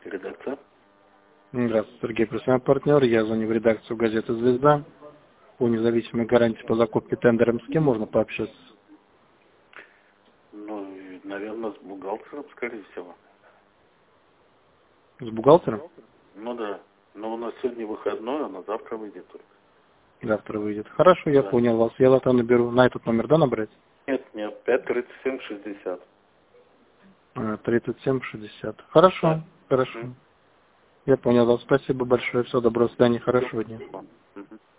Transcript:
Редакция? Здравствуйте, Сергей, профессиональный партнер. Я звоню в редакцию газеты «Звезда». По независимой гарантии по закупке тендером с кем можно пообщаться? Ну, наверное, с бухгалтером, скорее всего. С бухгалтером? Ну да. Но у нас сегодня выходной, а на завтра выйдет только. Завтра выйдет. Хорошо, я Да. понял вас. Я завтра наберу на этот номер, да, набрать? Нет, 53760. 3760. Хорошо, Да. хорошо. Я понял вас. Спасибо большое. Всего доброго, до свидания, хорошего дня. Мгм.